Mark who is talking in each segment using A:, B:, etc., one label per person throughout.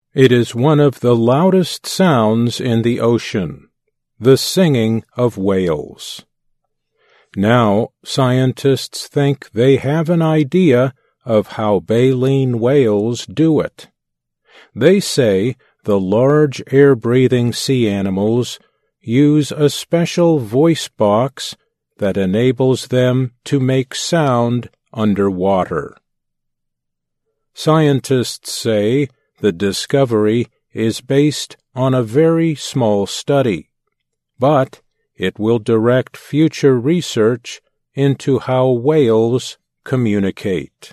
A: It is one of the loudest sounds in the ocean, the singing of whales. Now, scientists think they have an idea of how baleen whales do it. They say the large air-breathing sea animals use a special voice box that enables them to make sound underwater. Scientists say the discovery is based on a very small study, but it will direct future research into how whales communicate.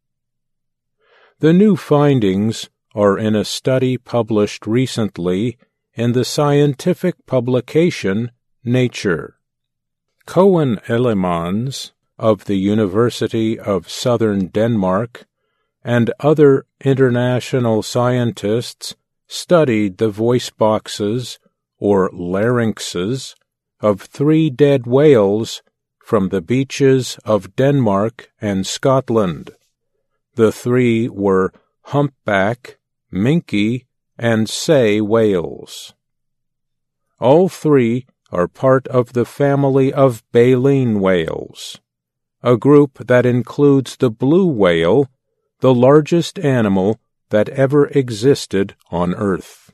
A: The new findings are in a study published recently in the scientific publication Nature. Koen Ellemans of the University of Southern Denmark and other international scientists studied the voice boxes, or larynxes, of 3 dead whales from the beaches of Denmark and Scotland. The 3 were humpback, minke, and sei whales. All 3 are part of the family of baleen whales, a group that includes the blue whale, the largest animal that ever existed on Earth.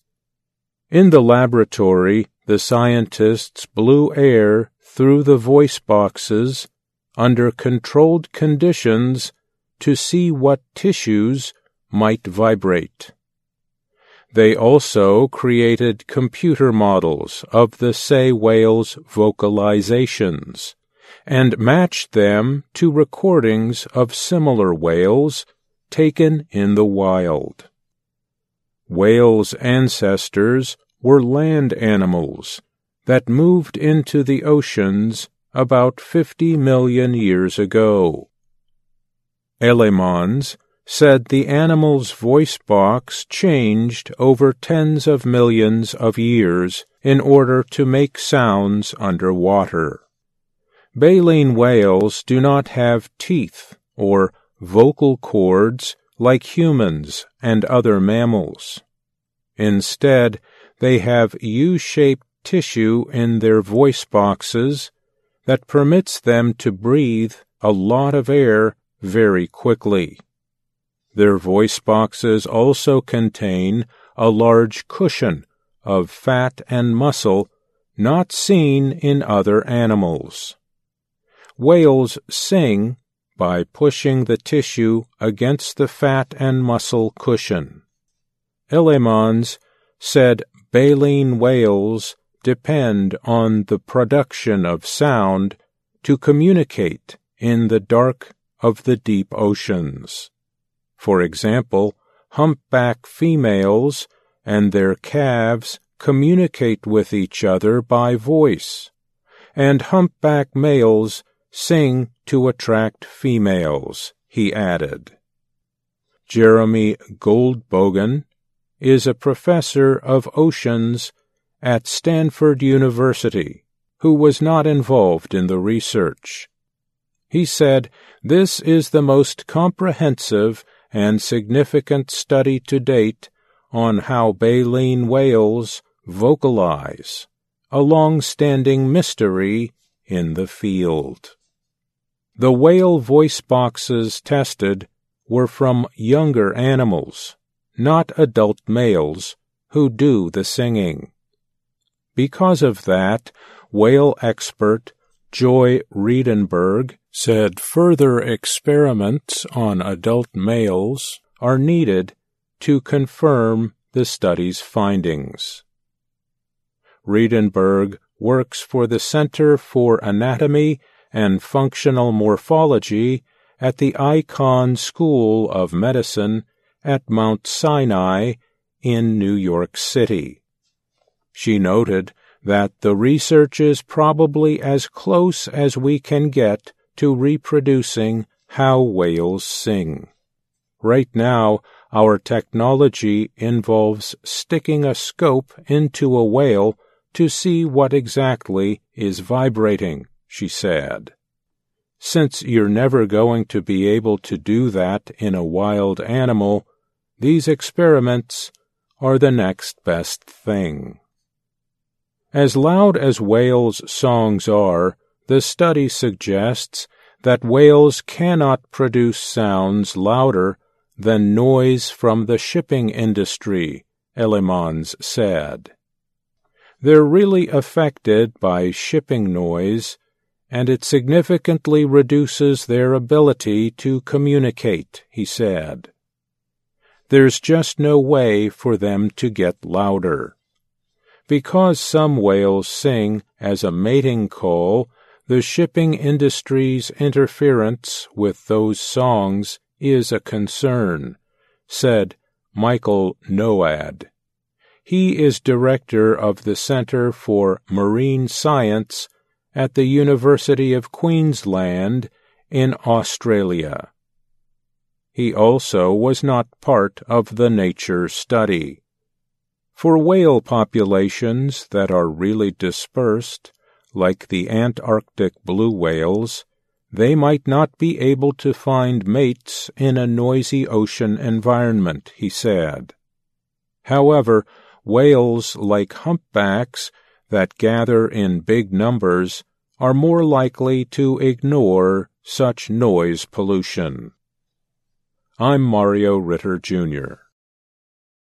A: In the laboratory, the scientists blew air through the voice boxes under controlled conditions to see what tissues might vibrate. They also created computer models of the sei whales' vocalizations and matched them to recordings of similar whales taken in the wild. Whales' ancestors were land animals that moved into the oceans about 50 million years ago. Ellemans said the animal's voice box changed over tens of millions of years in order to make sounds underwater. Baleen whales do not have teeth or vocal cords like humans and other mammals. Instead, they have U-shaped tissue in their voice boxes that permits them to breathe a lot of air very quickly. Their voice boxes also contain a large cushion of fat and muscle not seen in other animals. Whales sing by pushing the tissue against the fat and muscle cushion. Ellemans said baleen whales depend on the production of sound to communicate in the dark of the deep oceans. For example, humpback females and their calves communicate with each other by voice, and humpback males sing to attract females, he added. Jeremy Goldbogen is a professor of oceans at Stanford University who was not involved in the research. He said, "This is the most comprehensive and significant study to date on how baleen whales vocalize, a long-standing mystery in the field." The whale voice boxes tested were from younger animals, not adult males, who do the singing. Because of that, whale expert Joy Riedenberg said further experiments on adult males are needed to confirm the study's findings. Riedenberg works for the Center for Anatomy and Functional Morphology at the Icahn School of Medicine at Mount Sinai in New York City. She noted that the research is probably as close as we can get to reproducing how whales sing. Right now, our technology involves sticking a scope into a whale to see what exactly is vibrating, she said. Since you're never going to be able to do that in a wild animal, These experiments are the next best thing. As loud as whales' songs are, the study suggests that whales cannot produce sounds louder than noise from the shipping industry, Ellimans said. They're really affected by shipping noise, and it significantly reduces their ability to communicate, he said. There's just no way for them to get louder. Because some whales sing as a mating call, the shipping industry's interference with those songs is a concern, said Michael Noad. He is director of the Center for Marine Science at the University of Queensland in Australia. He also was not part of the nature study. For whale populations that are really dispersed, like the Antarctic blue whales, they might not be able to find mates in a noisy ocean environment, he said. However, whales like humpbacks that gather in big numbers are more likely to ignore such noise pollution. I'm Mario Ritter, Jr.